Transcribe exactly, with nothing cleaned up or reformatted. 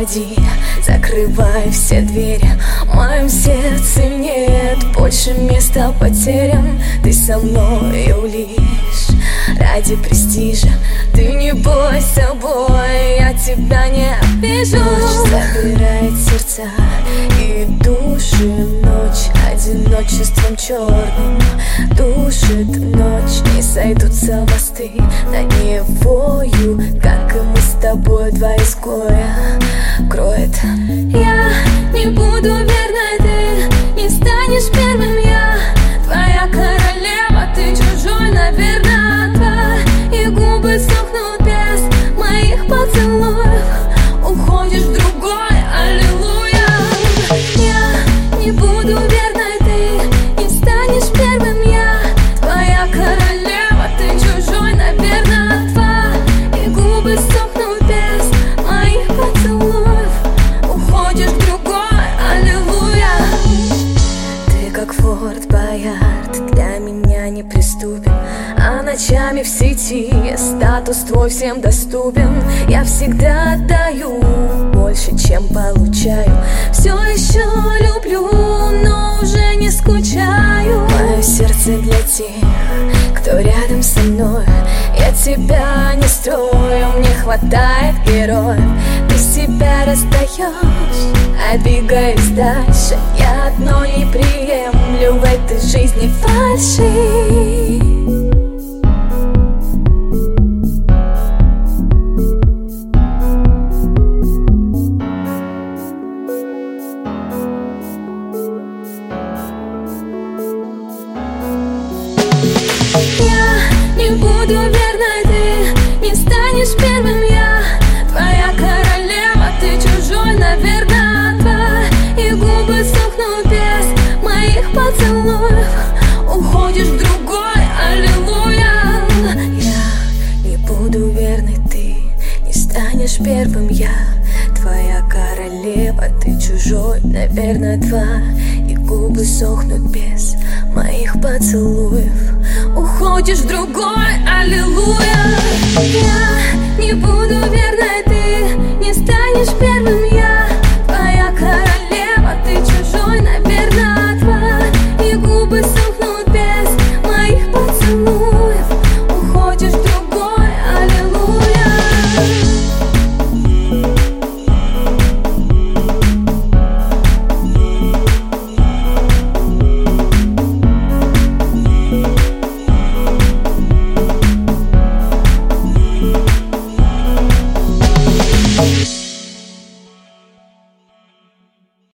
уходи, закрывай все двери. В моем сердце нет больше места потерям. Ты со мною лишь ради престижа. Ты не бойся, бой, я тебя не обижу. Ночь забирает сердца и души. Ночь одиночеством черным душит. Ночь не сойдутся мосты над Невою, как и мы с тобой два изгоя кроет. Я не буду верной, ты не станешь первым. Я твоя королева, ты чужой, наверное. Твои губы сохнут без моих поцелуев. Уходишь в другой, аллилуйя. Я не буду верной, ты не станешь первым. Я твоя королева, ты чужой, наверное. Твои губы сохнут без моих поцелуев. Уходишь в другой, аллилуйя. Ты как Форт Боярд, для меня неприступен. А ночами в сети статус твой всем доступен. Я всегда отдаю больше, чем получаю. Все еще люблю, но уже не скучаю. Мое сердце для тех, кто рядом со мной. Я тебя не строю, мне хватает героев. Ты себя расстаешь, а двигаюсь дальше. Я одно не приемлю в этой жизни фальши. Я не буду верной, ты не станешь первым. Я твоя королева, ты чужой, наверное. Твои губы сохнут без моих поцелуев. Уходишь в другой, аллилуйя. Я не буду верной, ты не станешь первым. Я твоя королева, ты чужой, наверное. Твои губы сохнут без моих поцелуев. Уходишь в другой, аллилуйя. Я не буду верной.